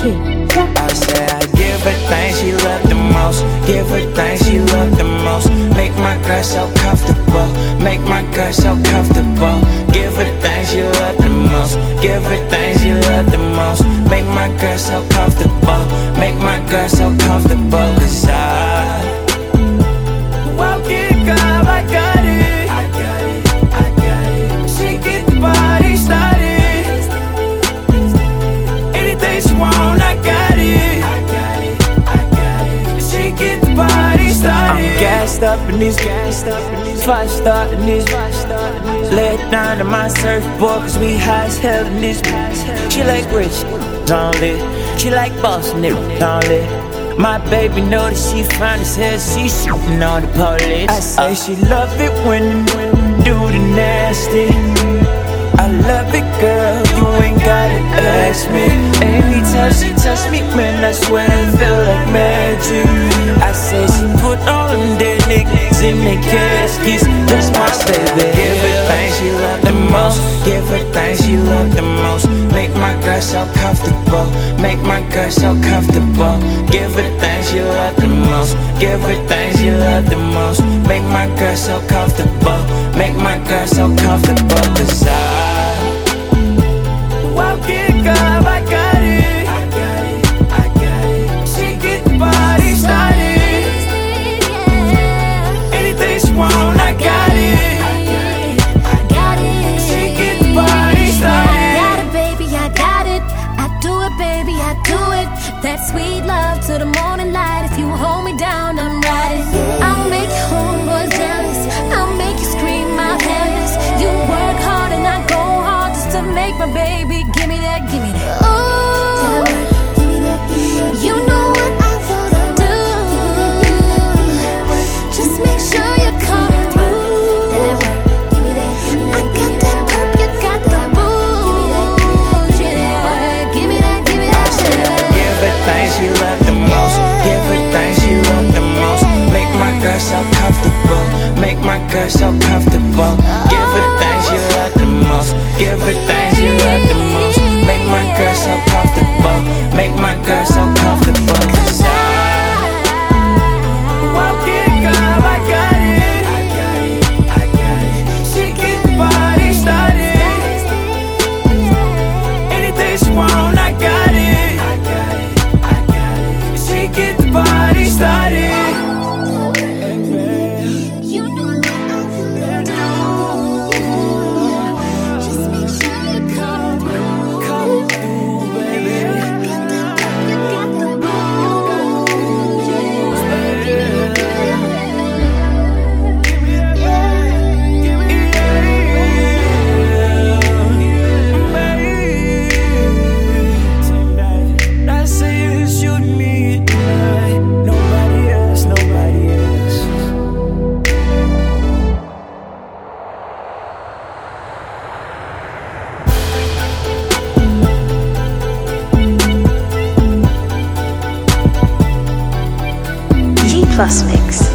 I said I give her things she love the most. Give her things she love the most. Make my girl so comfortable. Make my girl so comfortable. Give her things she love the most. Give her things she love the most. Make my girl so comfortable. Make my girl so comfortable. 'Cause I walk it up, I got it. I got it, I got it. She get the body started. Anything she want, I got it. I got it, I got it. She get the body started. I'm gassed up in these, five star in these. Lay it down to my surfboard, 'cause we high as hell in this. She like rich, only. She like boss niggas, only. My baby know that she fine as hell, she shootin' on the police. I say she love it when do the nasty. I love it, girl, you ain't gotta ask me. Anytime she touch me, man, I swear it feel like magic. I say she put all them dead niggas in their caskets. That's my baby. Give her things she love the most. Give her things she love the most. Make my girl so comfortable. Make my girl so comfortable. Give her things she love the most. Give her things she love the most. Make my girl so comfortable. Make my girl so comfortable. 'Cause I walk it up, I got it. I got it, I got it. She get the body started. Anything she want, I got it. I got it, I got it. She get the body started. I got it, baby, I got it. I do it, baby, I do it. That sweet love to the morning light. If you hold me down, I'm riding. I'll make your homeboys jealous. I'll make you scream out helpless. You work hard and I go hard just to make my baby. Give me that, give me that. Ooh, you know what I wanna do. Just make sure you come through. I got that perp, you got the booze. Yeah, give me that, give me that. Give her things she love the most. Give her things she love the most. Make my girl so comfortable. Make my girl so comfortable. Give her things she love the most. Give her things she love the most. Make my girl so comfortable. Make my girl so comfortable. 'Cause I walk it up, I got it. I got it, I got it. She get the body started. Anything she want, I got it. I got it, I got it. She get the body started. You know what I wanna do. Just make sure you come through. Come through, baby. Got that perp, you got the booze. I say you shoot me tonight. Nobody else, nobody else. G Plus Mix.